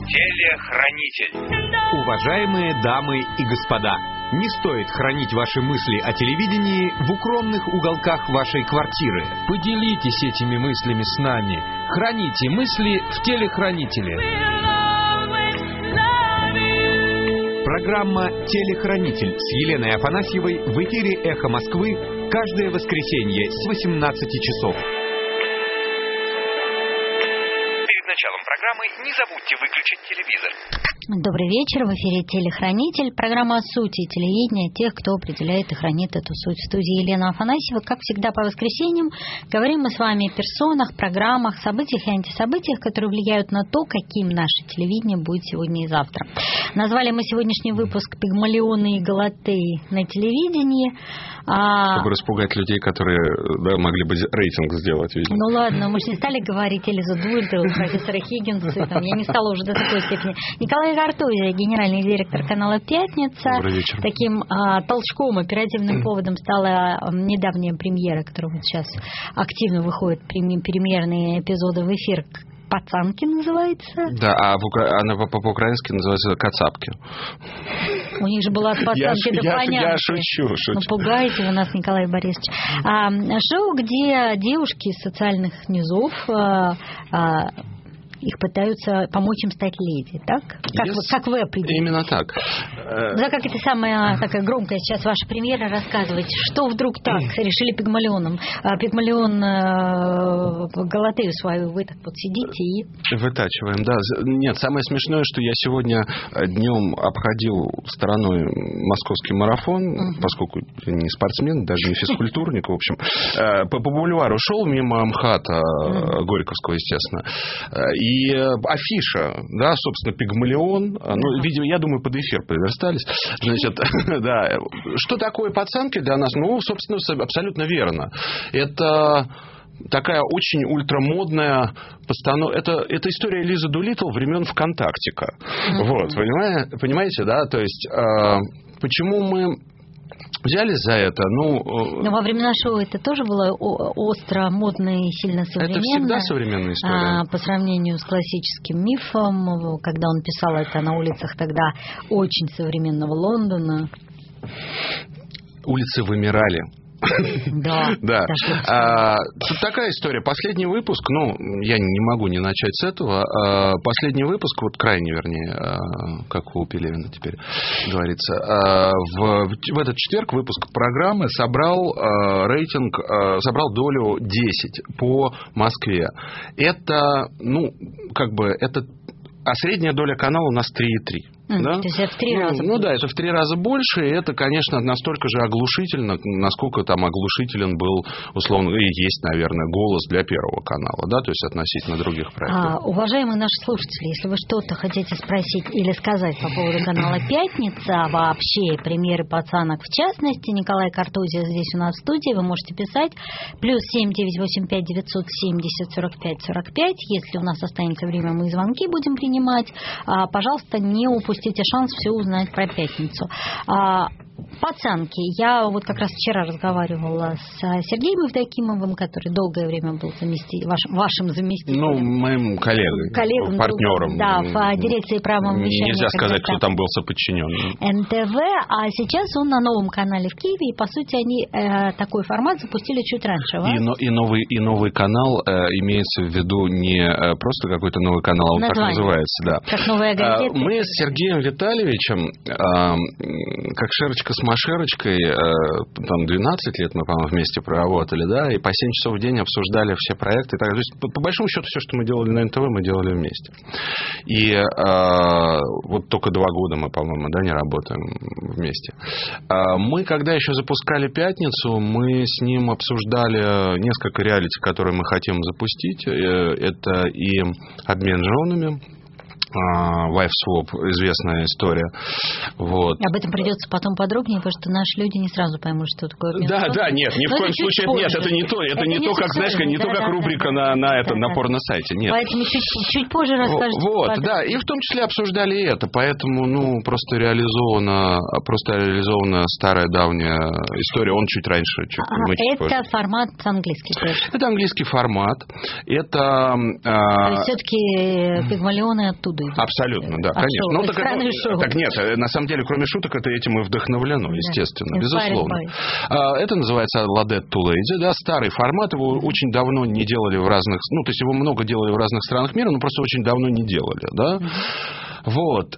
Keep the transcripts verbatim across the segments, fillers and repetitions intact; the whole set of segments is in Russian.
Телехранитель. Уважаемые дамы и господа, не стоит хранить ваши мысли о телевидении в укромных уголках вашей квартиры. Поделитесь этими мыслями с нами. Храните мысли в телехранителе. Программа «Телехранитель» с Еленой Афанасьевой в эфире «Эхо Москвы» каждое воскресенье с восемнадцати часов. Перед началом программы не забудьте выключить телевизор. Добрый вечер, в эфире «Телехранитель», программа о сути телевидения, тех, кто определяет и хранит эту суть. В студии Елена Афанасьева. Как всегда по воскресеньям говорим мы с вами о персонах, программах, событиях и антисобытиях, которые влияют на то, каким наше телевидение будет сегодня и завтра. Назвали мы сегодняшний выпуск «Пигмалионы и Галатеи на телевидении». Чтобы а... распугать людей, которые да, могли бы рейтинг сделать. Видимо. Ну ладно, мы же не стали говорить Элизу Дультову, профессора Хиггинса, там, я не стала уже до такой степени. Николай Картузия, генеральный директор канала «Пятница». Добрый вечер. Таким а, толчком, оперативным поводом стала недавняя премьера, которая вот сейчас активно выходит, премьерные эпизоды в эфир. «Пацанки» называется. Да, а она по-украински называется «Кацапки». У них же была от «Пацанки» до «Понятки». Я шучу, шучу. Ну, пугаете вы нас, Николай Борисович. А, шоу, где девушки из социальных низов... А, а, их пытаются помочь им стать леди, так? Как, yes, вы, как вы определите? Именно так. Да, как это самая такая громкая сейчас ваша премьера рассказывать, что вдруг так решили Пигмалионом, Пигмалион Галатею свою, вы так вот сидите и... Вытачиваем, да. Нет, самое смешное, что я сегодня днем обходил стороной московский марафон, uh-huh. поскольку не спортсмен, даже не физкультурник, в общем, по, по бульвару шел мимо МХАТа, uh-huh. Горьковского, естественно, и И афиша, да, собственно, Пигмалион, ну, видимо, я думаю, под эфир приверстались. Значит, да, что такое «Пацанки» для нас? Ну, собственно, абсолютно верно. Это такая очень ультрамодная постановка. Это, это история Лизы Дулиттл времен ВКонтактика. Mm-hmm. Вот, понимаете, понимаете, да? То есть, э, почему мы... взялись за это, ну... Но во времена шоу это тоже было остро, модно и сильно современно. Это всегда современная история. А, по сравнению с классическим мифом, когда он писал это на улицах тогда очень современного Лондона. Улицы вымирали. Да. да. А, тут такая история. Последний выпуск, ну, я не могу не начать с этого. А, последний выпуск, вот крайний, вернее, а, как у Пелевина теперь говорится, а, в, в этот четверг выпуск программы собрал а, рейтинг, а, собрал долю десять по Москве. Это, ну, как бы, это... А средняя доля канала у нас три и три. Mm, да? То есть это в три ну, раза ну да, это в три раза больше, и это, конечно, настолько же оглушительно, насколько там оглушителен был, условно, и есть, наверное, голос для Первого канала, да, то есть относительно других проектов. А, уважаемые наши слушатели, если вы что-то хотите спросить или сказать по поводу канала «Пятница», вообще премьеры «Пацанок» в частности, Николай Картузия здесь у нас в студии, вы можете писать плюс семь девять восемь пять девятьсот семьдесят сорок пять сорок пять, если у нас останется время, мы звонки будем принимать, а, пожалуйста, не упустите шанс все узнать про «Пятницу». «Пацанки». Я вот как раз вчера разговаривала с Сергеем Евдокимовым, который долгое время был замести... Ваш... вашим заместителем. Ну, моим коллегой, коллегом, партнером. Да, в дирекции правом вещания. Нельзя сказать, кто там был соподчиненным. эн тэ вэ, а сейчас он на новом канале в Киеве, и, по сути, они э, такой формат запустили чуть раньше. И, но, и, новый, и новый канал э, имеется в виду не э, просто какой-то новый канал, он так называется. Да. Как новая газета. Э, мы с Сергеем Витальевичем, э, как Шерочка с Машерочкой, там двенадцать лет мы, по-моему, вместе проработали, да, и по семь часов в день обсуждали все проекты. То есть, по, по большому счету, все, что мы делали на эн тэ вэ, мы делали вместе. И э, вот только два года мы, по-моему, да, не работаем вместе. Э, мы, когда еще запускали «Пятницу», мы с ним обсуждали несколько реалити, которые мы хотим запустить. Это и «Обмен женами», Wife Swap, известная история. Вот. Об этом придется потом подробнее, потому что наши люди не сразу поймут, что такое обмен. Да, да, нет, ни в коем случае нет, это не то, это, это не, не то, как, знаешь, не то, как рубрика на, на этом, на порно-сайте, нет. Поэтому чуть, чуть позже расскажете. Вот, да, и в том числе обсуждали это, поэтому, ну, просто реализована, просто реализована старая давняя история, он чуть раньше, чуть, а, мы чуть это позже. Формат английский тоже. Это английский формат, это... А... все-таки Пигмалионы оттуда идет. Абсолютно, да, а конечно. Шоу, Ну, так, это, шоу. так нет, на самом деле, кроме шуток, это этим и вдохновлено, да. Естественно, Inspired безусловно. by. Это называется Ladette to Lady, да, старый формат, его очень давно не делали в разных, ну, то есть его много делали в разных странах мира, но просто очень давно не делали, да. Mm-hmm. Вот.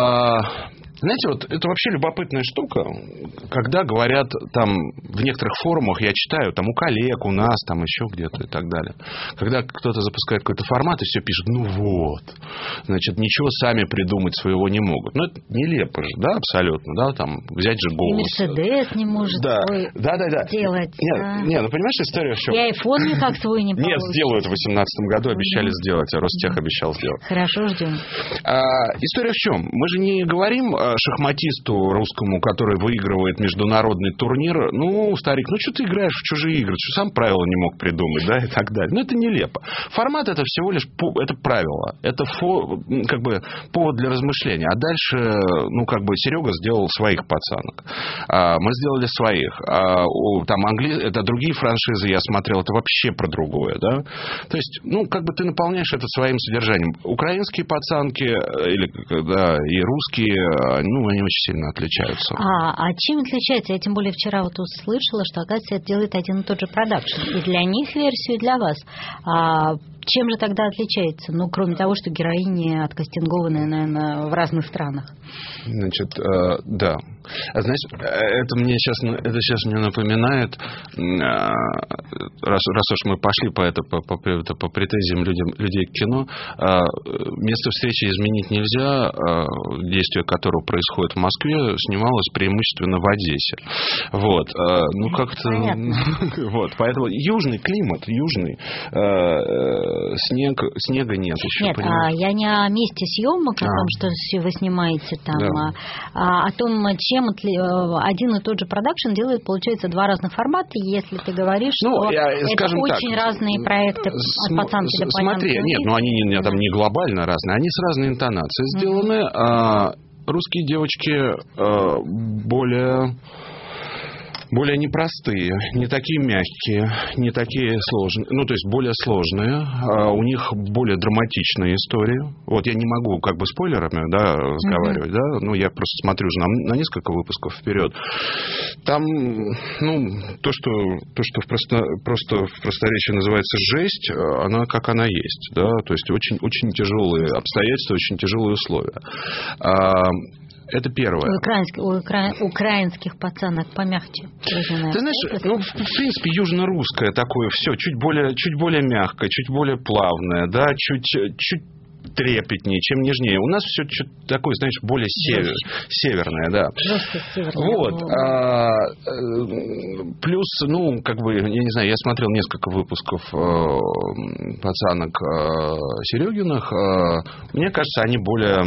Знаете, вот это вообще любопытная штука, когда говорят там в некоторых форумах, я читаю, там у коллег, у нас, там еще где-то и так далее, когда кто-то запускает какой-то формат и все пишет, ну вот, значит, ничего сами придумать своего не могут. Ну, это нелепо же, да, абсолютно, да, там, взять же голос. И Мерседес не может да. свой да, да, да. делать. Нет, а? нет, ну, понимаешь, история в чем? И айфон никак свой не получится. Нет, сделают в две тысячи восемнадцатом году, обещали mm-hmm. сделать, а Ростех обещал сделать. Хорошо, ждем. А, история в чем? Мы же не говорим шахматисту русскому, который выигрывает международный турнир, ну, старик, ну, что ты играешь в чужие игры, что сам правила не мог придумать, да, и так далее. Ну, это нелепо. Формат это всего лишь, это правило, это фо, как бы повод для размышления. А дальше, ну, как бы Серега сделал своих пацанок. А, мы сделали своих. А, там англи... это другие франшизы, я смотрел, это вообще про другое, да. То есть, ну, как бы ты наполняешь это своим содержанием. Украинские пацанки, или, да, и русские, ну, они очень сильно отличаются. А, а чем отличается? Я тем более вчера вот услышала, что, оказывается, это делает один и тот же продакшн. И для них версию, и для вас. А чем же тогда отличается? Ну, кроме того, что героини откастингованы, наверное, в разных странах. Значит, э, да. А знаешь, это мне сейчас, это сейчас мне напоминает, э, раз, раз уж мы пошли по, это, по, по, по претензиям людям, людей к кино, э, место встречи изменить нельзя, э, действие которого происходит в Москве, снималось преимущественно в Одессе. Вот. Э, ну, как-то... Вот. Поэтому южный климат, южный, э, снег, снега нет еще. Нет, а я не о месте съемок, о а. том, что вы снимаете там, да. а о том, чем один и тот же продакшн делает, получается, два разных формата, если ты говоришь, ну, что я, это очень так, разные проекты см, от пацанки до пацанки. Смотри, нет, ну они не, там не глобально разные, они с разной интонацией mm-hmm. сделаны. А русские девочки а, более... более непростые, не такие мягкие, не такие сложные, ну, то есть более сложные, а у них более драматичные истории. Вот я не могу как бы спойлерами, да, разговаривать, mm-hmm. да, ну, я просто смотрю на, на несколько выпусков вперед. Там, ну, то, что, то, что в просто, просто в просторечии называется жесть, она как она есть, да, то есть очень, очень тяжелые обстоятельства, очень тяжелые условия. А, это первое. У, украинских, у укра... украинских пацанок помягче. Ты знаешь, ну, в принципе, южно-русское такое все, чуть более, чуть более мягкое, чуть более плавное, да, чуть, чуть трепетнее, чем нежнее. У нас все такое, знаешь, более север, северное, да. Просто северное. Вот. А, плюс, ну, как бы, я не знаю, я смотрел несколько выпусков э, пацанок э, Серегиных. Э, мне кажется, они более...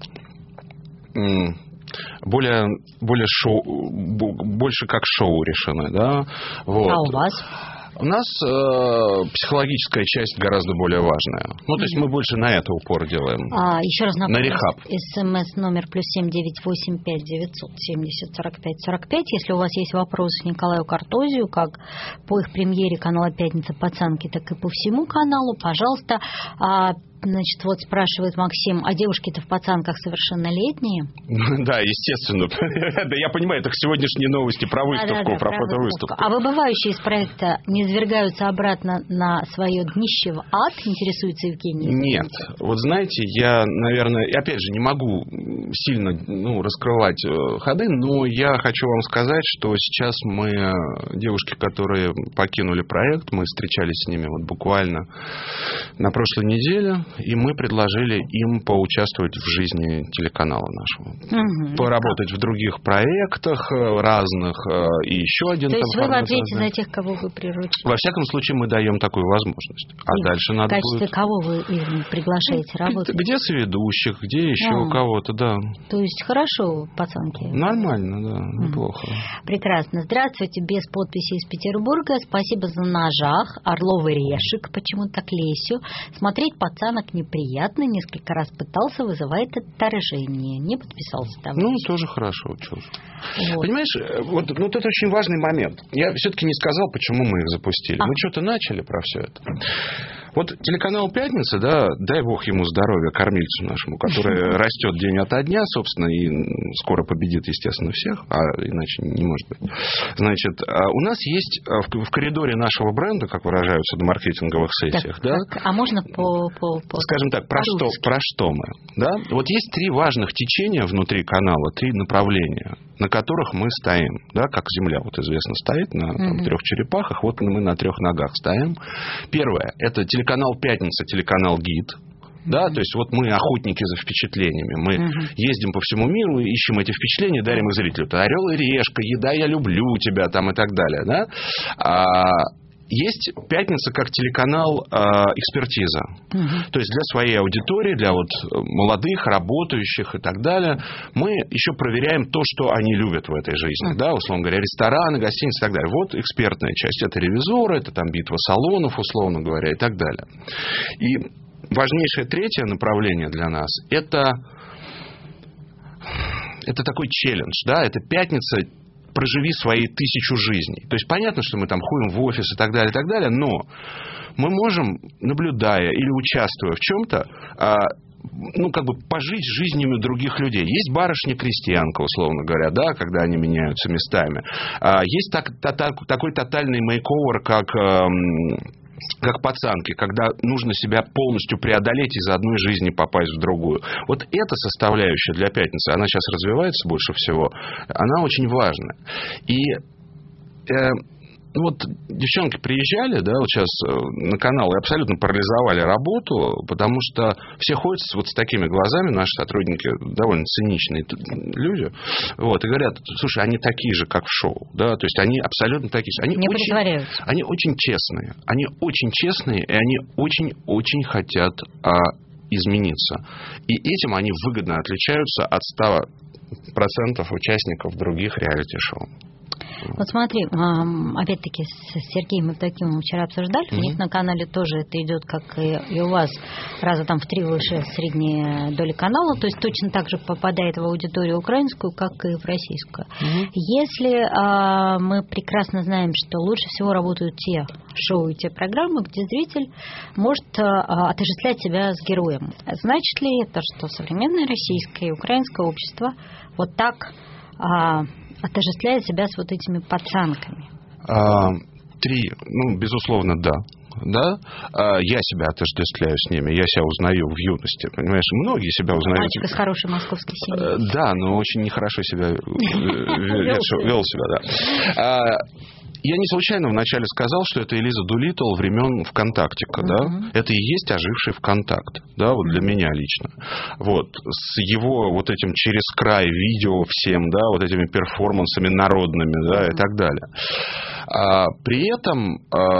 более, более шоу, больше как шоу решены, да. Вот. А у вас? У нас э, психологическая часть гораздо более важная. Ну, то есть мы больше на это упор делаем. А, еще раз напомню. На рехаб. СМС номер плюс семь девять восемь пять девятьсот семьдесят сорок пять сорок пять. Если у вас есть вопросы Николаю Картозию, как по их премьере канала «Пятница пацанки», так и по всему каналу, пожалуйста. А, значит, вот спрашивает Максим, а девушки-то в пацанках совершеннолетние? Да, естественно. Да, я понимаю, это сегодняшние новости про выставку, про фотовыставку. А выбывающие из проекта не свергаются обратно на свое днище в ад, интересуется Евгений? Нет. Вот знаете, я, наверное, опять же, не могу сильно ну, раскрывать ходы, но я хочу вам сказать, что сейчас мы, девушки, которые покинули проект, мы встречались с ними вот буквально на прошлой неделе, и мы предложили им поучаствовать в жизни телеканала нашего. Угу. Поработать в других проектах разных, и еще один... То есть вы в ответе за тех, кого вы приручили? Во всяком случае, мы даем такую возможность. А и дальше надо будет... В качестве кого вы их приглашаете работать? Где соведущих, где еще а, у кого-то, да. То есть хорошо, пацанки? Нормально, да, неплохо. Прекрасно. Здравствуйте, без подписи из Петербурга. Спасибо за ножах. Орловый решек, почему-то так Лесю. Смотреть пацанок неприятно. Несколько раз пытался, вызывает отторжение. Не подписался там. Ну, тоже хорошо. Что же. Вот. Понимаешь, вот, вот это очень важный момент. Я все-таки не сказал, почему мы их запустили. А. Мы что-то начали про все это. Вот телеканал «Пятница», да, дай бог ему здоровья, кормильцу нашему, который растет день ото дня, собственно, и скоро победит, естественно, всех, а иначе не может быть. Значит, у нас есть в коридоре нашего бренда, как выражаются на маркетинговых сессиях, так, да? Так, а можно по, по, по... Скажем так, про что, про что мы, да? Вот есть три важных течения внутри канала, три направления, на которых мы стоим, да, как Земля, вот известно, стоит на там, mm-hmm. трех черепахах, вот мы на трех ногах стоим. Первое, это телеканал «Пятница», телеканал «Гид». Да, mm-hmm. то есть вот мы охотники за впечатлениями. Мы mm-hmm. ездим по всему миру, ищем эти впечатления, дарим их зрителю. Это «Орел и решка», «Еда, я люблю тебя» там и так далее. Да? А есть «Пятница» как телеканал э, «Экспертиза». Mm-hmm. То есть для своей аудитории, для вот молодых, работающих и так далее, мы еще проверяем то, что они любят в этой жизни. Mm-hmm. Да, условно говоря, рестораны, гостиницы и так далее. Вот экспертная часть. Это ревизоры, это там битва салонов, условно говоря, и так далее. И важнейшее третье направление для нас – это, это такой челлендж. Да? Это «Пятница». Проживи свои тысячу жизней. То есть понятно, что мы там ходим в офис и так далее, и так далее, но мы можем, наблюдая или участвуя в чем-то, ну, как бы пожить жизнями других людей. Есть барышня-крестьянка, условно говоря, да, когда они меняются местами. Есть так, так, такой тотальный мейковер, как... как пацанки, когда нужно себя полностью преодолеть из одной жизни попасть в другую. Вот эта составляющая для «Пятницы», она сейчас развивается больше всего, она очень важна. И э, вот девчонки приезжали, да, вот сейчас на канал и абсолютно парализовали работу, потому что все ходят вот с такими глазами, наши сотрудники довольно циничные люди, вот, и говорят, слушай, они такие же, как в шоу, да, то есть они абсолютно такие же. Они не очень, притворяются. Они очень честные, они очень честные, и они очень-очень хотят а, измениться. И этим они выгодно отличаются от ста процентов участников других реалити-шоу. Вот смотри, опять-таки с Сергеем Евдокимовым вчера обсуждали, mm-hmm. у них на канале тоже это идет, как и у вас, раза там в три выше средняя доля канала, то есть точно так же попадает в аудиторию украинскую, как и в российскую. Mm-hmm. Если а, мы прекрасно знаем, что лучше всего работают те шоу и те программы, где зритель может а, отождествлять себя с героем, значит ли это, что современное российское и украинское общество вот так... А, отождествляет себя с вот этими пацанками? А, три. Ну, безусловно, да. Да? А, я себя отождествляю с ними. Я себя узнаю в юности. Понимаешь, многие себя узнают. Мальчик из хорошей московской семьи. Да, но очень нехорошо себя вел себя, да. Я не случайно вначале сказал, что это Элиза Дулиттл времен ВКонтактика, да? Uh-huh. Это и есть оживший ВКонтакт, да, вот для меня лично. Вот, с его вот этим через край видео всем, да, вот этими перформансами народными, да, uh-huh. и так далее. А, при этом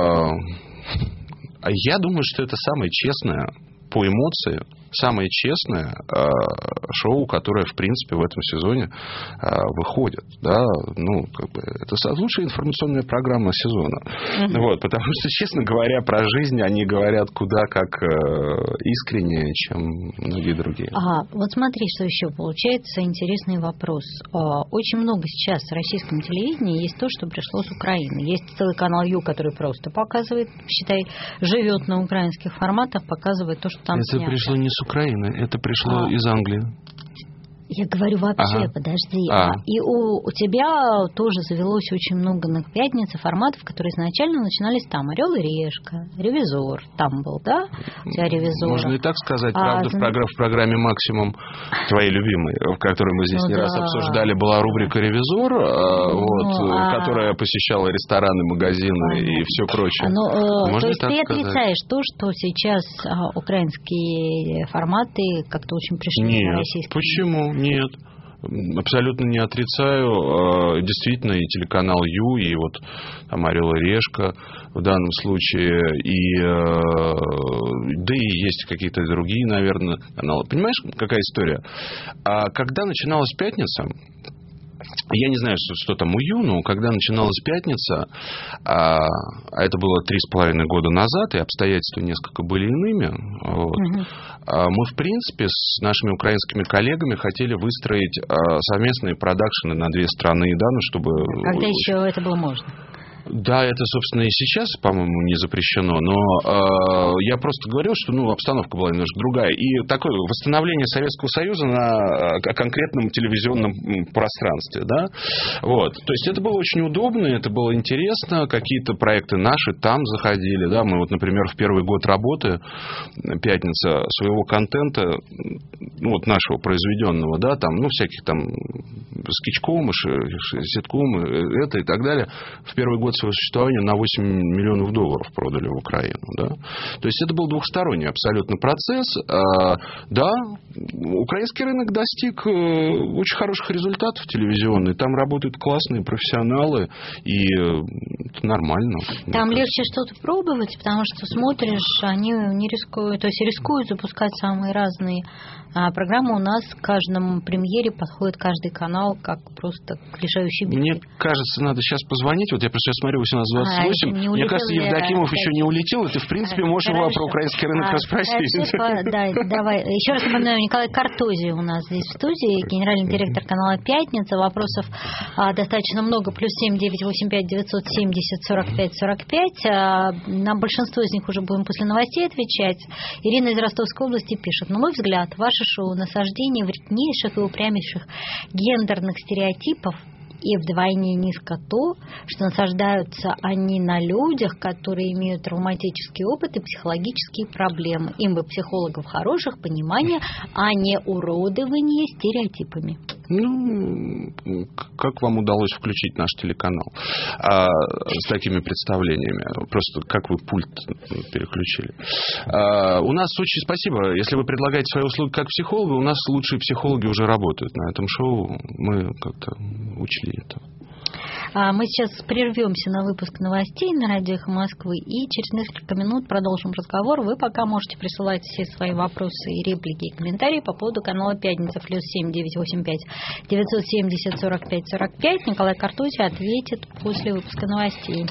а, я думаю, что это самое честное по эмоциям, самое честное э, шоу, которое, в принципе, в этом сезоне э, выходит. Да? Ну, как бы, это лучшая информационная программа сезона. Mm-hmm. Вот, потому что, честно говоря, про жизнь они говорят куда как э, искреннее, чем многие другие. Ага, вот смотри, что еще получается интересный вопрос. Очень много сейчас в российском телевидении есть то, что пришло с Украины. Есть целый канал Ю, который просто показывает, считай, живет на украинских форматах, показывает то, что там это снято. Пришло не с Украины, это пришло а. из Англии. Я говорю вообще, ага. подожди. А. И у, у тебя тоже завелось очень много на «Пятнице» форматов, которые изначально начинались там. «Орел и решка», «Ревизор» там был, да? У тебя «Ревизор». Можно и так сказать. Правда, а, в, программе, в программе «Максимум», твоей любимой, в которой мы здесь ну, не да. раз обсуждали, была рубрика «Ревизор», ну, вот, а... которая посещала рестораны, магазины а... и все прочее. Ну, то есть ты сказать? Отрицаешь то, что сейчас украинские форматы как-то очень пришли Нет, на российские. Почему? Нет, абсолютно не отрицаю. Действительно, и телеканал Ю, и вот там «Орел и решка» в данном случае, и да и есть какие-то другие, наверное, каналы. Понимаешь, какая история? Когда начиналась «Пятница», я не знаю, что, что там у Ю, но когда начиналась «Пятница», а, а это было три с половиной года назад, и обстоятельства несколько были иными, вот, угу. а мы, в принципе, с нашими украинскими коллегами хотели выстроить а, совместные продакшены на две страны, да, ну, чтобы... Когда еще это было можно? Да, это, собственно, и сейчас, по-моему, не запрещено, но э, я просто говорил, что ну, обстановка была немножко другая. И такое восстановление Советского Союза на конкретном телевизионном пространстве. Да? Вот. То есть это было очень удобно, это было интересно, какие-то проекты наши там заходили. Да? Мы, вот, например, в первый год работы, пятница, своего контента, ну, вот нашего произведенного, да, там, ну, всяких там скетчкомыш, ситкомы, это и так далее, в первый год своего существования на восемь миллионов долларов продали в Украину. Да? То есть это был двухсторонний абсолютно процесс. А, да, украинский рынок достиг очень хороших результатов телевизионных. Там работают классные профессионалы, и это нормально. Там легче что-то пробовать, потому что смотришь, они не рискуют, то есть рискуют запускать самые разные а программы. У нас к каждому премьере подходит каждый канал как просто к решающей битве. Мне кажется, надо сейчас позвонить. Вот я просто сейчас смотрю восемнадцать двадцать восемь. А, мне кажется, Евдокимов еще не улетел, и ты, в принципе, можешь его про украинский рынок а, расспросить. Хорошо, да, давай. Еще раз напоминаю, Николай Картозий у нас здесь в студии, генеральный директор канала «Пятница». Вопросов а, достаточно много. Плюс семь девять восемь пять девятьсот семьдесят сорок пять сорок пять. А, на большинство из них уже будем после новостей отвечать. Ирина из Ростовской области пишет. На мой взгляд, ваше шоу насаждение вреднейших и упрямейших гендерных стереотипов, и вдвойне низко то, что насаждаются они на людях, которые имеют травматический опыт и психологические проблемы. Им бы психологов хороших, понимания, а не уродование стереотипами. Ну, как вам удалось включить наш телеканал а, с такими представлениями? Просто как вы пульт переключили? А, у нас очень спасибо. Если вы предлагаете свои услуги как психолога, у нас лучшие психологи уже работают на этом шоу. Мы как-то учли это. Мы сейчас прервемся на выпуск новостей на радио «Эхо Москвы и через несколько минут продолжим разговор. Вы пока можете присылать все свои вопросы и реплики и комментарии по поводу канала «Пятница». Плюс семь девять восемь пять девятьсот семьдесят сорок пять сорок пять. Николай Картозий ответит после выпуска новостей.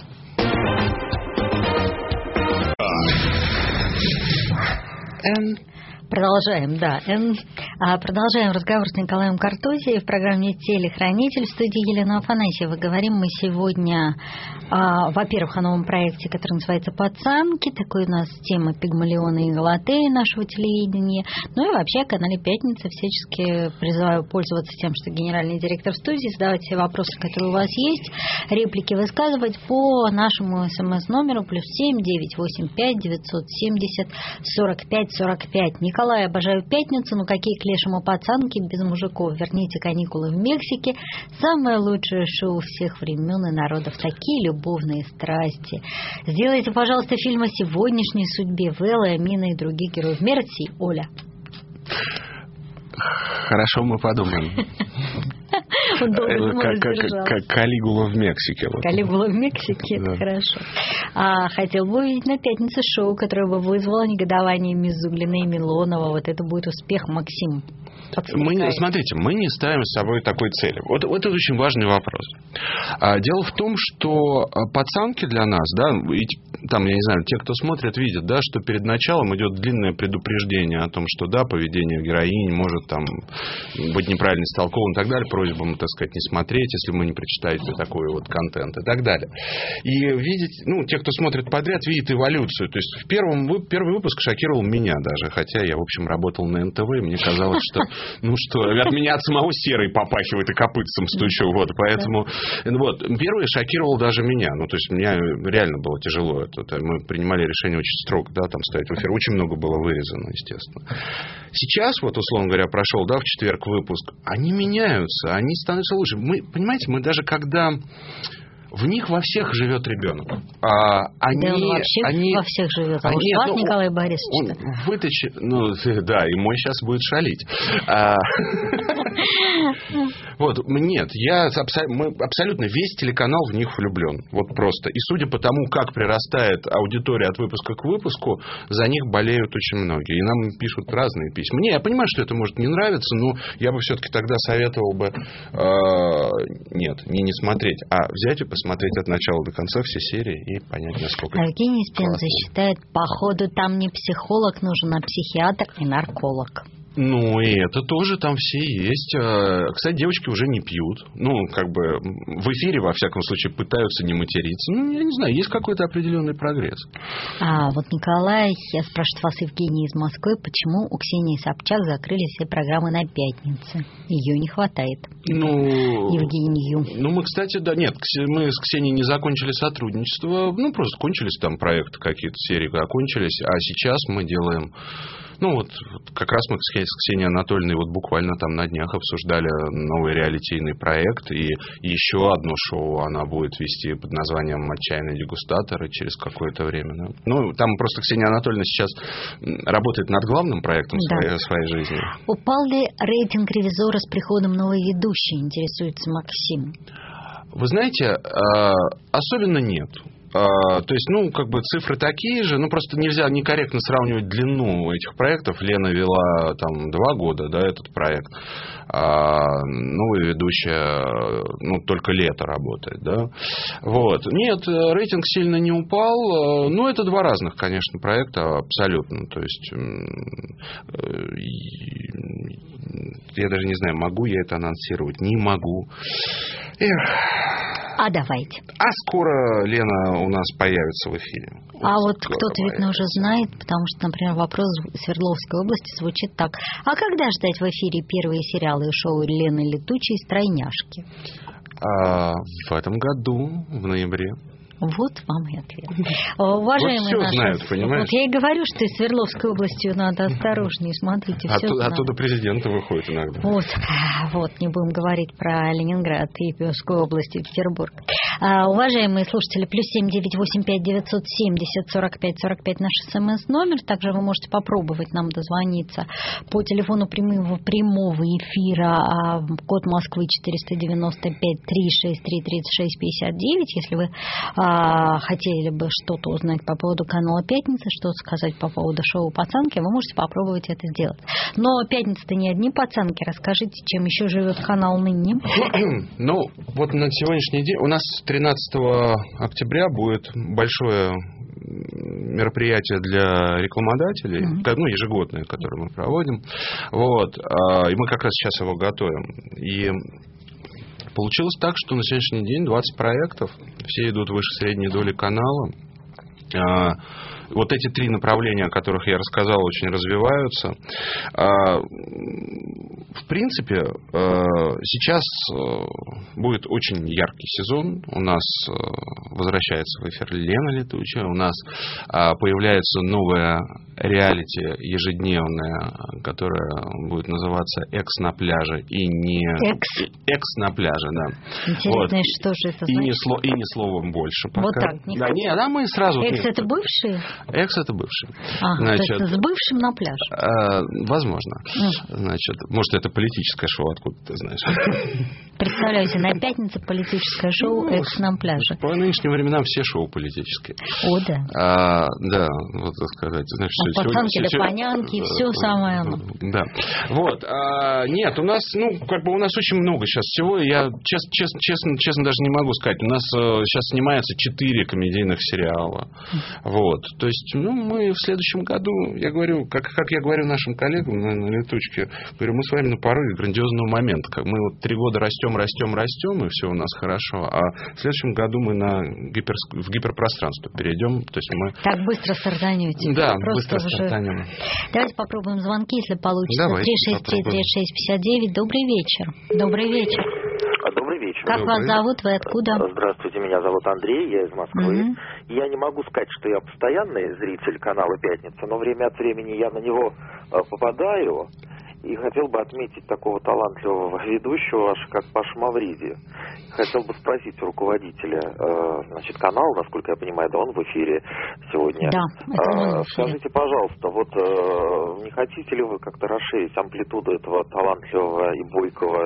Н. Продолжаем, да. Продолжаем разговор с Николаем Картозием в программе «Телехранитель». В студии Елена Афанасьева. Говорим мы сегодня, во-первых, о новом проекте, который называется «Пацанки». Такой у нас тема Пигмалиона и Галатеи нашего телевидения. Ну и вообще о канале «Пятница». Всячески призываю пользоваться тем, что генеральный директор в студии, задавать все вопросы, которые у вас есть, реплики высказывать по нашему смс-номеру плюс семь девять восемь пять девятьсот семьдесят сорок пять сорок пять. Николай, обожаю «Пятницу», но какие к лешему пацанки без мужиков. Верните каникулы в Мексике. Самое лучшее шоу всех времен и народов. Такие любовные страсти. Сделайте, пожалуйста, фильм о сегодняшней судьбе Вэллы, Амины и других героев. Мерси, Оля. Хорошо, мы подумаем. Как, как, как Калигула в Мексике. Вот. Калигула в Мексике, это да. Хорошо. А, хотел бы увидеть на «Пятнице» шоу, которое бы вызвало негодование Мизулина и Милонова. Вот это будет успех, Максим. Мы, смотрите, мы не ставим с собой такой цели. Вот, вот это очень важный вопрос. А, дело в том, что пацанки для нас, да, и, там, я не знаю, те, кто смотрит, видят, да, что перед началом идет длинное предупреждение о том, что, да, поведение героинь может там быть неправильно истолковано и так далее, просьбам, так сказать, не смотреть, если вы не прочитаете такой вот контент и так далее. И видеть, ну, те, кто смотрит подряд, видят эволюцию. То есть в первом, первый выпуск шокировал меня даже, хотя я, в общем, работал на эн тэ вэ, и мне казалось, что ну что, от меня от самого серой попахивает и копытцем стучу. Вот, поэтому вот, первый шокировал даже меня. Ну, то есть, мне реально было тяжело. Это, мы принимали решение очень строго, да, там ставить в эфир. Очень много было вырезано, естественно. Сейчас, вот, условно говоря, прошел, да, в четверг выпуск. Они меняются, они становятся лучше. Мы, понимаете, мы даже когда... В них во всех живет ребенок. А, они, да, он вообще они, во всех живет. А они, уж вас, ну, Николай Борисович. Он вытащит... Ну, да, и мой сейчас будет шалить. Вот, нет, я мы абсолютно весь телеканал в них влюблен. Вот просто. И судя по тому, как прирастает аудитория от выпуска к выпуску, за них болеют очень многие. И нам пишут разные письма. Мне, я понимаю, что это может не нравиться, но я бы все-таки тогда советовал бы нет, не не смотреть, а взять и посмотреть смотреть от начала до конца все серии и понять, насколько... Евгений Спенза считает, походу, там не психолог нужен, а психиатр и нарколог. Ну, и это тоже там все есть. Кстати, девочки уже не пьют. Ну, как бы в эфире, во всяком случае, пытаются не материться. Ну, я не знаю, есть какой-то определенный прогресс. А вот, Николай, я спрашиваю вас, Евгений из Москвы, почему у Ксении Собчак закрыли все программы на пятнице? Ее не хватает. Ну, Евгению. Ну, мы, кстати, да, нет, мы с Ксенией не закончили сотрудничество. Ну, просто кончились там проекты какие-то, серии окончились. А сейчас мы делаем... Ну, вот, вот как раз мы с Ксенией Анатольевной вот буквально там на днях обсуждали новый реалитийный проект, и еще одно шоу она будет вести под названием «Отчаянные дегустаторы» через какое-то время. Да? Ну, там просто Ксения Анатольевна сейчас работает над главным проектом да. своей, своей жизни. Упал ли рейтинг «Ревизора» с приходом новой ведущей, интересуется Максим? Вы знаете, особенно нет. То есть, ну, как бы цифры такие же, ну, просто нельзя некорректно сравнивать длину этих проектов. Лена вела там два года, да, этот проект, а новая ведущая, ну, только лето работает, да. Вот. Нет, рейтинг сильно не упал, но это два разных, конечно, проекта абсолютно. То есть, я даже не знаю, могу я это анонсировать, не могу. Эх. А давайте. А скоро Лена у нас появится в эфире. А вот кто-то, видно, уже знает, потому что, например, вопрос в Свердловской области звучит так. А когда ждать в эфире первые сериалы и шоу Лены Летучей «Стройняшки»? А, в этом году, в ноябре. Вот вам и ответ. Уважаемые вот наши... знают, понимаешь? Вот я и говорю, что с Свердловской областью надо осторожнее. Смотрите, все Оттуда, оттуда президенты выходят иногда. Вот, вот, не будем говорить про Ленинград и Певскую область и Петербург. А, уважаемые слушатели, плюс семь девять восемь пять девятьсот семьдесят сорок пять сорок пять наш смс-номер. Также вы можете попробовать нам дозвониться по телефону прямого, прямого эфира, а, код Москвы четыреста девяносто пять триста шестьдесят три тридцать шесть пятьдесят девять. Если вы а, хотели бы что-то узнать по поводу канала «Пятница», что-то сказать по поводу шоу «Пацанки», вы можете попробовать это сделать. Но «Пятница»-то не одни пацанки. Расскажите, чем еще живет канал ныне? Ну, вот на сегодняшний день у нас тринадцатого октября будет большое мероприятие для рекламодателей, mm-hmm. ну, ежегодное, которое мы проводим. Вот. И мы как раз сейчас его готовим. И получилось так, что на сегодняшний день двадцать проектов, все идут выше средней доли канала. Вот эти три направления, о которых я рассказал, очень развиваются. В принципе, сейчас будет очень яркий сезон. У нас возвращается в эфир Лена Летучая. У нас появляется новая реалити ежедневная, которая будет называться «Экс на пляже». И не... Экс? Экс на пляже, да. Интересно, вот. Что же это и значит? Не сло... И ни словом больше. Пока. Вот так? Не да, нет, да, мы сразу... Экс это бывшие? Экс это бывшие. Ага, значит, то есть с бывшим на пляж? А, возможно. Mm. Значит, может, это политическое шоу, откуда ты знаешь. Представляете, на пятнице политическое шоу ну, «Экс на пляже». По нынешним временам все шоу политические. О, да. А, да, вот так сказать. Значит, от пацанки до панянки, все самое оно. Да. Вот. А, нет, у нас, ну, как бы у нас очень много сейчас всего. Я честно, честно, честно, честно даже не могу сказать. У нас uh, сейчас снимается четыре комедийных сериала. Вот. То есть, ну, мы в следующем году, я говорю, как, как я говорю нашим коллегам на, на Летучке, говорю, мы с вами на порыве грандиозного момента. Как мы вот три года растем, растем, растем, и все у нас хорошо. А в следующем году мы на гипер, в гиперпространство перейдем. То есть мы... Так быстро стартанете. Да, просто быстро уже... стартанем. Давайте попробуем звонки, если получится. Давайте три шесть три тридцать шесть пятьдесят девять. Добрый вечер. Добрый вечер. Добрый вечер. Как Добрый. Вас зовут? Вы откуда? Здравствуйте, меня зовут Андрей, я из Москвы. Mm-hmm. Я не могу сказать, что я постоянный зритель канала «Пятница», но время от времени я на него попадаю. И хотел бы отметить такого талантливого ведущего, аж как Паша Мавриди. Хотел бы спросить у руководителя, э, значит, канала, насколько я понимаю, да, он в эфире сегодня. Да, это он в эфире. Скажите, пожалуйста, вот э, не хотите ли вы как-то расширить амплитуду этого талантливого и бойкого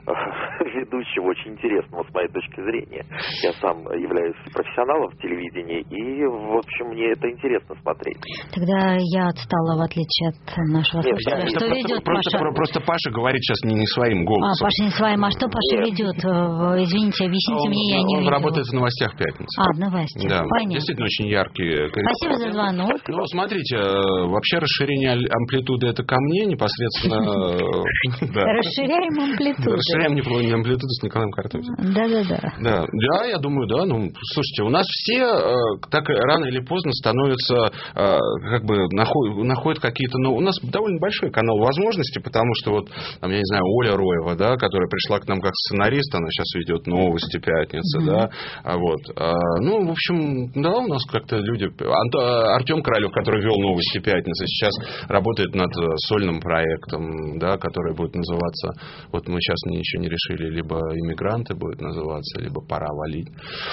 ведущего очень интересного с моей точки зрения. Я сам являюсь профессионалом в телевидении, и, в общем, мне это интересно смотреть. Тогда я отстала, в отличие от нашего Нет, слушателя. я- Что просто, ведет просто, Паша? про- просто Паша говорит сейчас не, не своим А, голосом. Паша не своим. А что Паша Нет. ведет? Э, Извините, объясните он, мне, я не он видела. работает в новостях пятницы. А, в новостях. Да, Понятно. действительно очень яркий. Спасибо за звонок. Ну, смотрите, э, вообще расширение аль- амплитуды это ко мне непосредственно. э, да. Расширяем амплитуду. Расширяем не- амплитуду с Николаем Картузовым. Да-да-да. Да, да, я думаю, да. Ну, слушайте, у нас все э, так рано или поздно становятся, э, как бы наход- находят какие-то, ну, у нас довольно большой канал возможностей, потому что вот, там, я не знаю, Оля Роева, да, которая пришла к нам как сценарист, она сейчас ведет новости пятницы, Мгм. да, а вот, а, ну, в общем, да, у нас как-то люди, Анто- Артем Королев, который вел новости пятницы, сейчас работает над э, сольным проектом, да, который будет называться, вот мы сейчас ничего не решили, либо «Иммигранты» будет называться, либо «Пора валить».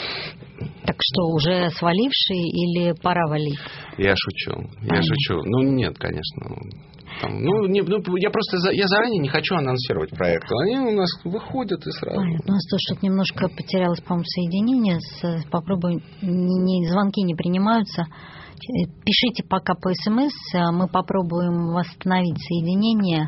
Так что, уже сваливший или пора валить? Я шучу, я Понятно. шучу. Ну, нет, конечно. Там, ну, не, ну, я просто за, я заранее не хочу анонсировать проект. Они у нас выходят и сразу. Понятно. У нас тоже что-то немножко потерялось, по-моему, соединение. С, попробуем, не, не- звонки не принимаются. Пишите пока по СМС, а мы попробуем восстановить соединение.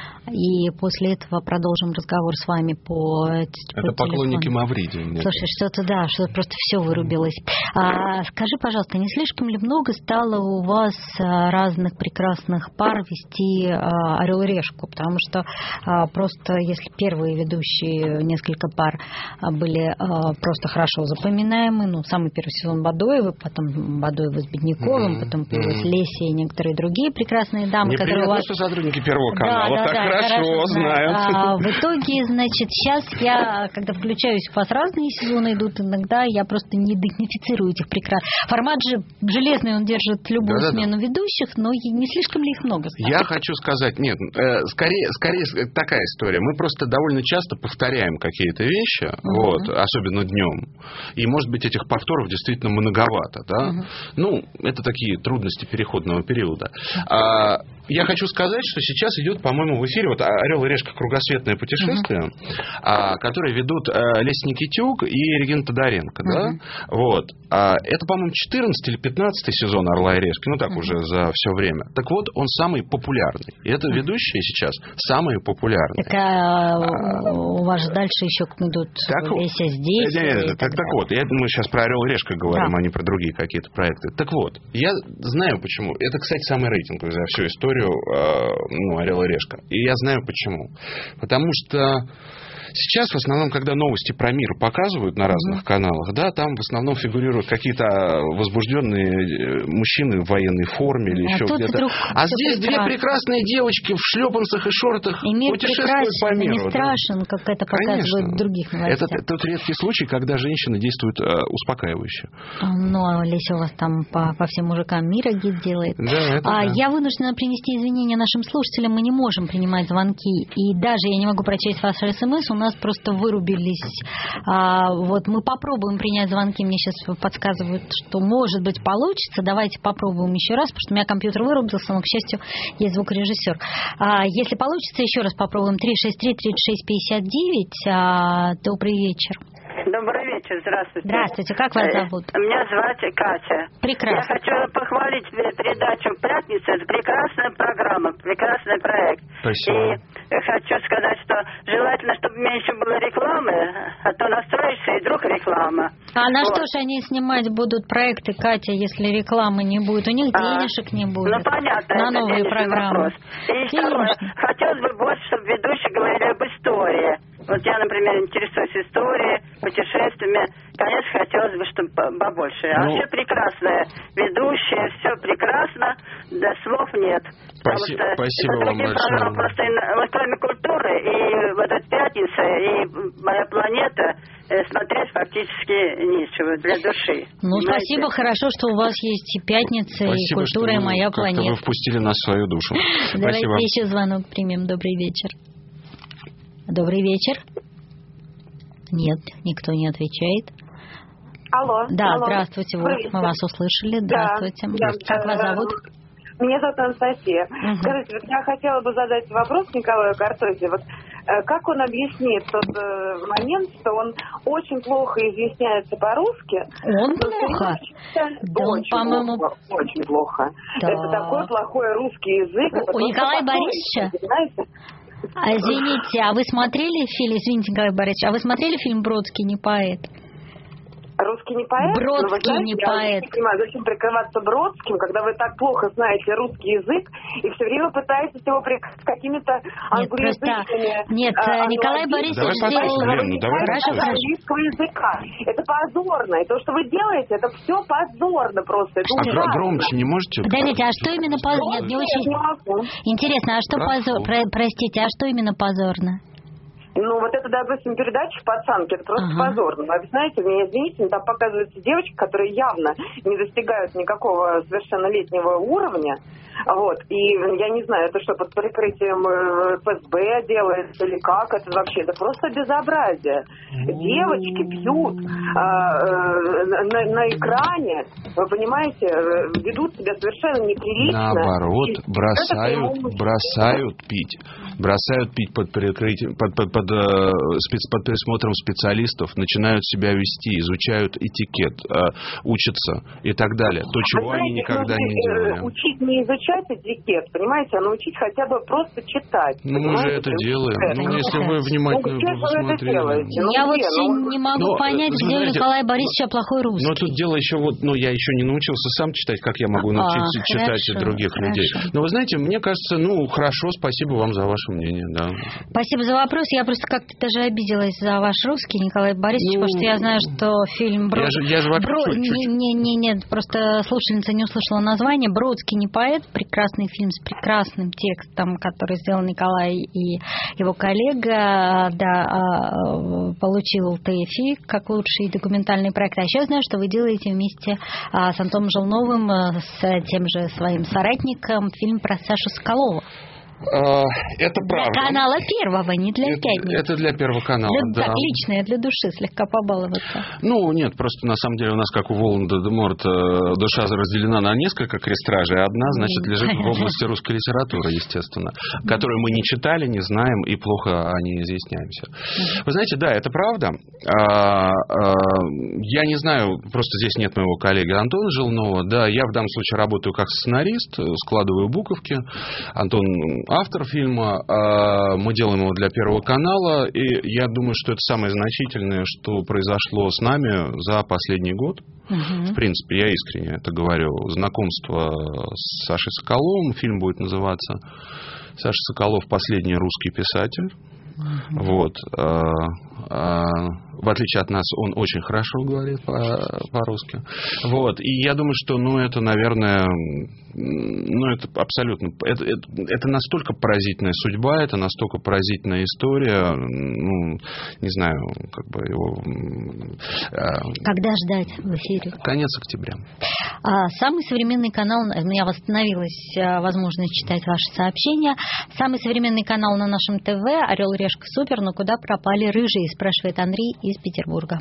И после этого продолжим разговор с вами по, по Это поклонники телефону. Мавриди. мне Слушай, что-то да, что-то просто все вырубилось. А, скажи, пожалуйста, не слишком ли много стало у вас а, разных прекрасных пар вести а, «Орел и решку»? Потому что а, просто если первые ведущие несколько пар а, были а, просто хорошо запоминаемы, ну, самый первый сезон Бадоевы, потом Бадоева с Бедняковым, Мгм. потом появилась Мгм. Леся и некоторые другие прекрасные дамы, Мне которые у приятно, вас... что сотрудники Первого канала Да, да, так да, хорошо, знают. А, в итоге, значит, сейчас я, когда включаюсь, у вас разные сезоны идут, иногда я просто не идентифицирую этих прекрасных. Формат же железный, он держит любую Да-да-да. смену ведущих, но и не слишком ли их много стало? Я хочу сказать, нет, э, скорее, скорее такая история. Мы просто довольно часто повторяем какие-то вещи, Мгм. вот, особенно днем. И, может быть, этих повторов действительно многовато, да? Мгм. Ну, это такие трудности переходного периода. А, я хочу сказать, что сейчас идет, по-моему, в эфире вот «Орел и решка. Кругосветное путешествие», а, которые ведут а, Леся Никитюк и Регина Тодоренко, да? Мгм. Вот. А, это, по-моему, четырнадцатый или пятнадцатый сезон «Орла и решки», ну так Мгм. уже за все время. Так вот, он самый популярный. И это ведущие сейчас самые популярные. Так а, у вас же дальше еще идут Так вот. Леся здесь. Нет, нет, и нет, так, так так вот, я, мы сейчас про «Орел и решка» говорим, Да. а не про другие какие-то проекты. Так вот, я знаю почему. Это, кстати, самый рейтинговый за всю историю э, ну, «Орел и решка». И я знаю почему. Потому что сейчас, в основном, когда новости про мир показывают на разных каналах, да, там в основном фигурируют какие-то возбужденные э, мужчины в военной форме или А еще тут где-то. вдруг А всё здесь две прекрасно. прекрасные девочки в шлепанцах и шортах И мир путешествуют по прекрасен, и миру. не да. страшен, как это показывают Конечно. в других Это новостях. т- тот редкий случай, когда женщины действуют э, успокаивающе. Ну, а Леся у вас там по, по всем мужикам мира гид делает. Да, это А да. я вынуждена принести извинения нашим слушателям. Мы не можем принимать звонки. И даже я не могу прочесть ваши смс. У нас просто вырубились. А, вот мы попробуем принять звонки. Мне сейчас подсказывают, что может быть получится. Давайте попробуем еще раз, потому что у меня компьютер вырубился, но, к счастью, есть звукорежиссер. А, если получится, еще раз попробуем. три шесть три тридцать шесть пятьдесят девять. А, добрый вечер. Добрый вечер, здравствуйте. Здравствуйте, как вас Э, зовут? Меня зовут Катя. Прекрасно. Я хочу похвалить передачу «Пятница». Это прекрасная программа, прекрасный проект. Спасибо. И хочу сказать, что желательно, чтобы меньше было рекламы, а то настроишься, и вдруг реклама. А на Вот. что же они снимать будут проекты, Катя, если рекламы не будет? У них А, денежек не будет. Ну, понятно. На это новые денежный программы. вопрос. И второе, Денежный. хотелось бы больше, чтобы ведущие говорили об истории. Вот я, например, интересуюсь историей, путешествиями. Конечно, хотелось бы, чтобы по- побольше. А Ну, все прекрасное. Ведущие, все прекрасно, да слов нет. Потому Спаси- что спасибо это вам другие большое. программы просто и на- вот кроме культуры и вот эта «Пятница», и «Моя планета» э, смотреть фактически нечего для души. Ну, Понимаете? спасибо, хорошо, что у вас есть и «Пятница», и Спасибо, что «Культура», и вы- «Моя как-то планета». вы впустили нас в свою душу. Давайте Спасибо. еще звонок примем. Добрый вечер. Добрый вечер. Нет, никто не отвечает. Алло. Да, алло. здравствуйте, вот Вы- мы вас услышали. Да, Здравствуйте. да, Как вас да, зовут? Меня зовут Анастасия. Мгм. Скажите, вот я хотела бы задать вопрос Николаю Картозе. Вот как он объяснит тот э, момент, что он очень плохо изъясняется по-русски? Он плохо? Да, очень, по-моему... плохо, очень плохо. Да. Это такой плохой русский язык. У Николая Борисовича? А, извините, а вы смотрели фильм, извините, Николай Борисович, а вы смотрели фильм «Бродский не поэт»? Русский не поэт? Бродский знаете, не я поэт. Я не понимаю, зачем прикрываться Бродским, когда вы так плохо знаете русский язык и все время пытаетесь его прикрыть какими-то англоязычными... Нет, а, Николай Борисович сделал... Хорошо, английского языка. Это позорно. И то, что вы делаете, это все позорно просто. Это а ужасно. Громче не можете? Подождите, а что именно позорно? Нет, мне очень... Не Интересно, а что позорно? Про... Простите, а что именно позорно? Ну, вот это, допустим, передача «Пацанки», это просто ага. позорно. Вы знаете, мне извините, там показываются девочки, которые явно не достигают никакого совершеннолетнего уровня. Вот. И я не знаю, это что, под прикрытием эф эс бэ делается или как? Это вообще, это просто безобразие. Девочки пьют а, а, на, на экране, вы понимаете, ведут себя совершенно неприлично. Наоборот, и бросают, бросают пить. Бросают пить под прикрытием, под, под, под, э, спец, под присмотром специалистов, начинают себя вести, изучают этикет, э, учатся и так далее. То, чего Вы они знаете, никогда не делали. Учить не изучать этикет, понимаете, а научить хотя бы просто читать. Ну, мы же это делаем. Ну, если вы внимательно ну, посмотрели. Ну, я где? вот ну, не могу но, понять, где знаете, у Николая Борисовича плохой русский. Но тут дело еще вот, ну, я еще не научился сам читать, как я могу научиться а, читать хорошо, других хорошо. людей. Но вы знаете, мне кажется, ну, хорошо, спасибо вам за ваше мнение, да. Спасибо за вопрос. Я просто как-то даже обиделась за ваш русский, Николай Борисович, ну, потому что я знаю, что фильм Брод... Я же, я же Бро... чуть-чуть... Не, не, не, нет, просто слушательница не услышала название. «Бродский не поэт», прекрасный фильм с прекрасным текстом, который сделал Николай и его коллега, да, получил ТЭФИ как лучший документальный проект. А еще я знаю, что вы делаете вместе с Антоном Желновым, с тем же своим соратником, фильм про Сашу Соколова. Это правда. Для канала Первого, не для это, Пятницы. Это для Первого канала, для, да. Так, личное, для души, слегка побаловаться. Ну, нет, просто на самом деле у нас, как у Волан-де-Морта, душа разделена на несколько крестражей. Одна, значит, лежит в области русской литературы, естественно, которую мы не читали, не знаем и плохо о ней изъясняемся. Вы знаете, да, это правда. Я не знаю, просто здесь нет моего коллеги Антона Желнова. Да, я в данном случае работаю как сценарист, складываю буковки. Антон автор фильма, мы делаем его для Первого канала, и я думаю, что это самое значительное, что произошло с нами за последний год. Uh-huh. В принципе, я искренне это говорю. Знакомство с Сашей Соколовым, фильм будет называться «Саша Соколов. Последний русский писатель». Uh-huh. Вот. В отличие от нас, он очень хорошо говорит по- по-русски. Вот. И я думаю, что, ну, это, наверное, ну, это абсолютно... Это, это, это настолько поразительная судьба, это настолько поразительная история, ну, не знаю, как бы его... Когда ждать в эфире? Конец октября. А, самый современный канал, я восстановилась возможность читать ваши сообщения, самый современный канал на нашем ТВ «Орел, решка, супер», но куда пропали рыжие, спрашивает Андрей из Петербурга.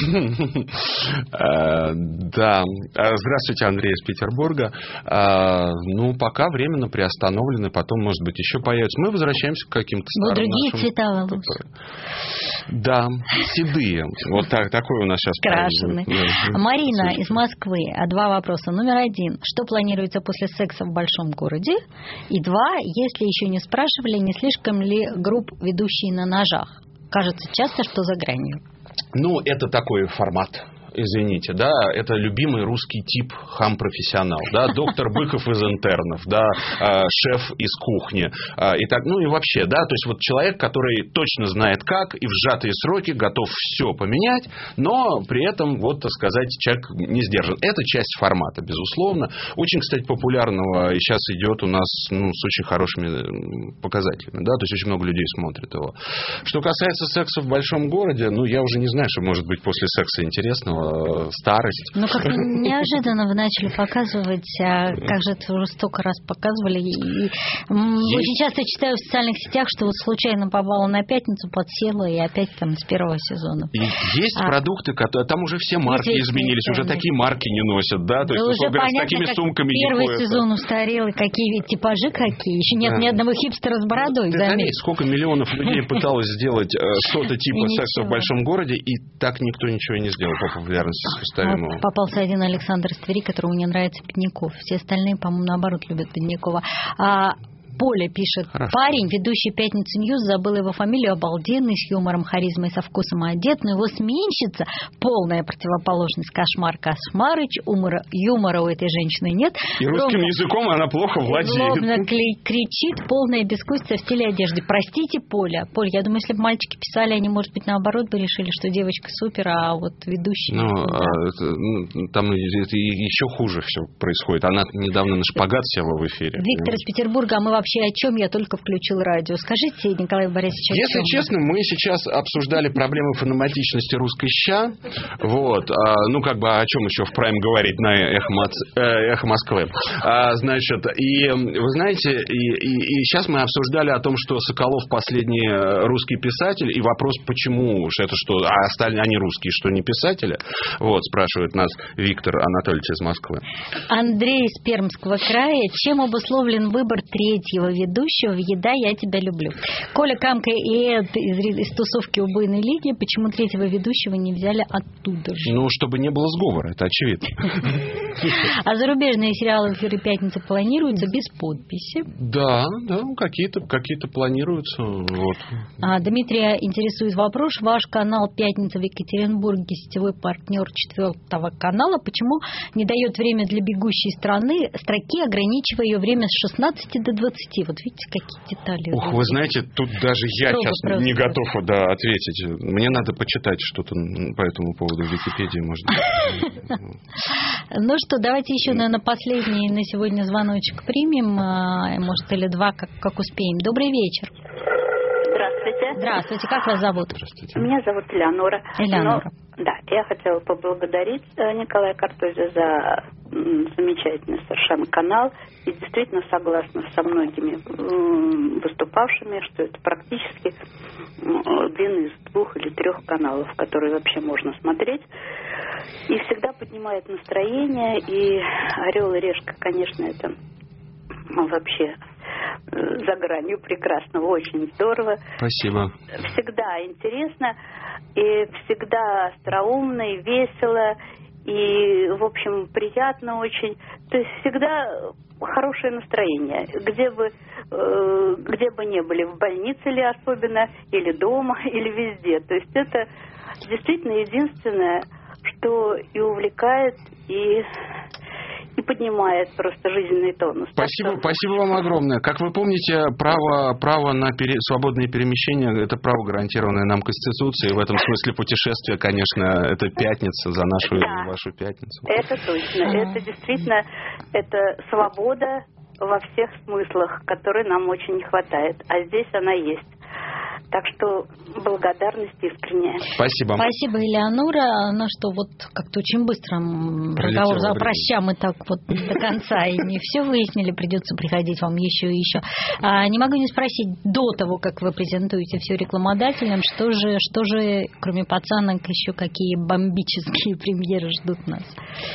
Да. Здравствуйте, Андрей из Петербурга. Ну, пока временно приостановлены, потом, может быть, еще появятся. Мы возвращаемся к каким-то старым другие нашим... цвета волос. Да, седые. Вот так, такой у нас сейчас. Крашеный. Марина из Москвы. Два вопроса. Номер один. Что планируется после секса в большом городе? И два. Если еще не спрашивали, не слишком ли групп ведущие на ножах? Кажется часто, что за гранью. Ну, это такой формат. Извините, да, это любимый русский тип хам-профессионал, да, доктор Быков из «Интернов», да, шеф из кухни, и так, ну и вообще, да, то есть вот человек, который точно знает как и в сжатые сроки готов все поменять, но при этом, вот, так сказать, человек не сдержан. Это часть формата, безусловно. Очень, кстати, популярного и сейчас идет у нас, ну, с очень хорошими показателями, да, то есть очень много людей смотрит его. Что касается секса в большом городе, ну, я уже не знаю, что может быть после секса интересного. э, старость. Ну, как неожиданно вы начали показывать, а как же это уже столько раз показывали. И, и, очень часто читаю в социальных сетях, что вот случайно попала на пятницу, подсела и опять там с первого сезона. И есть а, продукты, которые там уже все марки есть, изменились, есть, уже есть. Такие марки не носят, да? То да есть, уже говоря, понятно, с такими как сумками первый не сезон устарел, и какие типажи какие. Еще нет да. ни одного хипстера с бородой. Ты заметь, сколько миллионов людей пыталось сделать что-то типа секса в большом городе, и так никто ничего не сделал по популярности сопоставимого. Вот попался один Александр из Твери, которому не нравится Бедняков. Все остальные, по-моему, наоборот, любят Беднякова. А Поля пишет: Хорошо. Парень, ведущий «Пятницу Ньюс», забыл его фамилию, обалденный, с юмором, харизмой, со вкусом одет, но его сменщица, полная противоположность, Кошмар Кошмарыч, умора, юмора у этой женщины нет. И русским Ровно, языком она плохо владеет. Злобно кричит, полное безвкусие в стиле одежды. Простите, Поля. Поля, я думаю, если бы мальчики писали, они, может быть, наоборот бы решили, что девочка супер, а вот ведущий... Ну, да. а, это, там это еще хуже все происходит. Она недавно на шпагат села в эфире. Виктор из Петербурга, а мы вообще о чем? Я только включил радио. Скажите, Николай Борисович, Если чем? честно, мы сейчас обсуждали проблемы фонематичности русской ща. Вот. А, ну, как бы о чем еще вправе говорить на Эхо, Моц... Эхо Москвы. А, значит, и вы знаете, и, и, и сейчас мы обсуждали о том, что Соколов последний русский писатель, и вопрос, почему это что, а остальные они русские, что не писатели? Вот, спрашивает нас Виктор Анатольевич из Москвы. Андрей из Пермского края. Чем обусловлен выбор третьего ведущего в «Еда, я тебя люблю»? Коля Камка и Эд из, из тусовки «Убойной лиги». Почему третьего ведущего не взяли оттуда же? Ну, чтобы не было сговора, это очевидно. А зарубежные сериалы «Эфиры пятницы» планируются без подписи? Да, да, какие-то, какие-то планируются. Вот. А, Дмитрия интересует вопрос. Ваш канал «Пятница» в Екатеринбурге, сетевой партнер четвертого канала, почему не дает время для бегущей страны строки, ограничивая ее время с шестнадцати до двадцати? Вот видите, какие детали. Ух, вы знаете, тут даже я Строго сейчас просто. не готов да, ответить. Мне надо почитать что-то по этому поводу в Википедии, может быть. Ну что, давайте еще, наверное, последний на сегодня звоночек примем. Может, или два, как, как успеем. Добрый вечер. Здравствуйте. Здравствуйте. Как вас зовут? Здравствуйте. Меня зовут Элеонора. Элеонора. Но, да, я хотела поблагодарить Николая Картозия за замечательный совершенно канал. И действительно согласна со многими выступавшими, что это практически один из двух или трех каналов, которые вообще можно смотреть. И всегда поднимает настроение. И «Орел и решка», конечно, это вообще за гранью прекрасного, очень здорово. Спасибо. Всегда интересно, и всегда остроумно, и весело, и, в общем, приятно очень. То есть всегда хорошее настроение, где бы, э, где бы ни были, в больнице ли особенно, или дома, или везде. То есть это действительно единственное, что и увлекает, и... и поднимает просто жизненный тонус. Спасибо, что... спасибо вам огромное. Как вы помните, право, право на пере... свободное перемещение – это право, гарантированное нам Конституцией. В этом смысле путешествие, конечно, это пятница за нашу да, вашу пятницу. Это точно. Это действительно это свобода во всех смыслах, которой нам очень не хватает. А здесь она есть. Так что благодарность искренняя. Спасибо. Спасибо, Элеонора. Ну что, вот как-то очень быстро разговор за проща мы так вот до конца и не все выяснили, придется приходить вам еще и еще. А, не могу не спросить, до того, как вы презентуете все рекламодателям, что же, что же, кроме пацанок, еще какие бомбические премьеры ждут нас?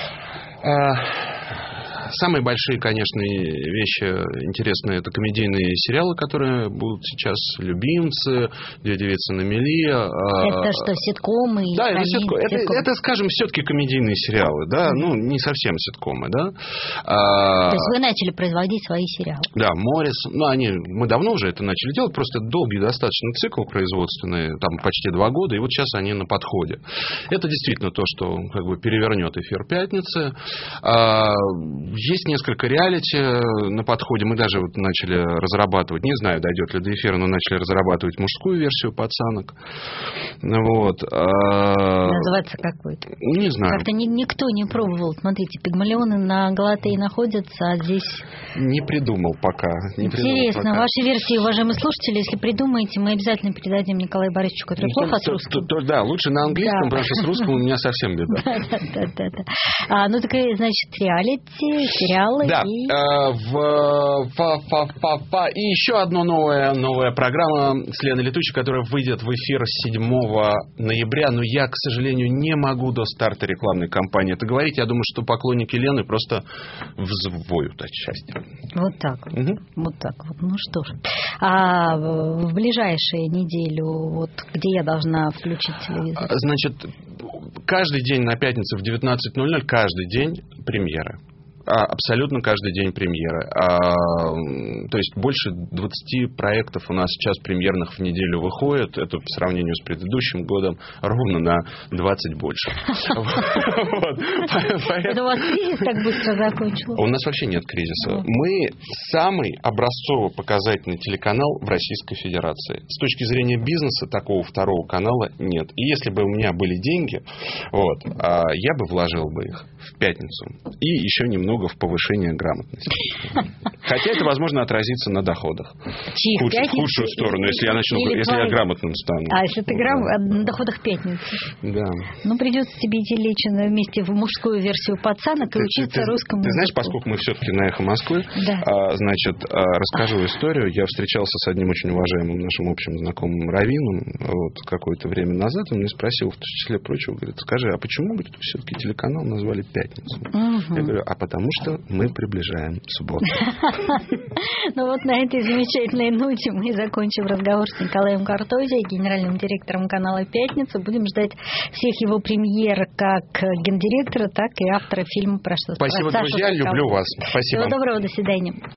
А... Самые большие, конечно, вещи интересные — это комедийные сериалы, которые будут сейчас. «Любимцы», «Две девицы на мели». Это что, ситкомы? Да, это, ситком. это, это, скажем, все-таки комедийные сериалы, да, ну, не совсем ситкомы, да. То есть вы начали производить свои сериалы? Да, «Моррис», ну, они, мы давно уже это начали делать, просто долгий достаточно цикл производственный, там почти два года, и вот сейчас они на подходе. Это действительно то, что как бы перевернет эфир «Пятницы». есть несколько реалити на подходе. Мы даже вот начали разрабатывать, не знаю, дойдет ли до эфира, но начали разрабатывать мужскую версию «Пацанок». Вот. Называется какой-то? Не знаю. Как-то ни, никто не пробовал. Смотрите, «Пигмалионы» на Галатее находятся, а здесь... Не придумал пока. Не Интересно. Придумал пока. Ваши версии, уважаемые слушатели, если придумаете, мы обязательно передадим Николаю Борисовичу, который ну, плохо то, с русским. То, то, да, лучше на английском, да. Потому что с русским у меня совсем беда. Да, да, да, да. А, ну, так, значит, реалити, сериалы да. и... Да. В, фа, фа, фа, фа. И еще одна новая, новая программа с Леной Летучей, которая выйдет в эфир седьмого ноября. Но я, к сожалению, не могу до старта рекламной кампании это говорить. Я думаю, что поклонники Лены просто взвоют от счастья. Вот так вот. Угу. Вот так вот. Ну что ж. А в ближайшую неделю, вот где я должна включить телевизор? Значит, каждый день на пятницу в девятнадцать ноль ноль, каждый день премьеры. Абсолютно каждый день премьеры. А, то есть больше двадцати проектов у нас сейчас премьерных в неделю выходит. Это по сравнению с предыдущим годом ровно на двадцать больше. Это у вас кризис так быстро закончился? У нас вообще нет кризиса. Мы самый образцово-показательный телеканал в Российской Федерации. С точки зрения бизнеса такого второго канала нет. И если бы у меня были деньги, вот, я бы вложил бы их в пятницу. И еще немного в повышение грамотности. Хотя это, возможно, отразится на доходах. Чьих? Худшую, в худшую сторону, если я начну, Или если твои... я грамотным стану. А если ты грамотный, на доходах пятницы? Да. Ну, придется тебе идти лично вместе в мужскую версию «Пацанок» и ты, учиться ты, русскому Ты языку. знаешь, поскольку мы все-таки на «Эхо Москвы», да. а, значит, а, расскажу историю. Я встречался с одним очень уважаемым нашим общим знакомым раввином вот, какое-то время назад. Он мне спросил, в числе прочего, говорит, скажи, а почему, говорит, все-таки телеканал назвали «Пятницу»? Угу. Я говорю, а потому что мы приближаем субботу. Ну вот на этой замечательной ноте мы закончим разговор с Николаем Картози, генеральным директором канала «Пятница». Будем ждать всех его премьер как гендиректора, так и автора фильма «Про что». Спасибо, друзья, люблю вас. Спасибо. Всего доброго, до свидания.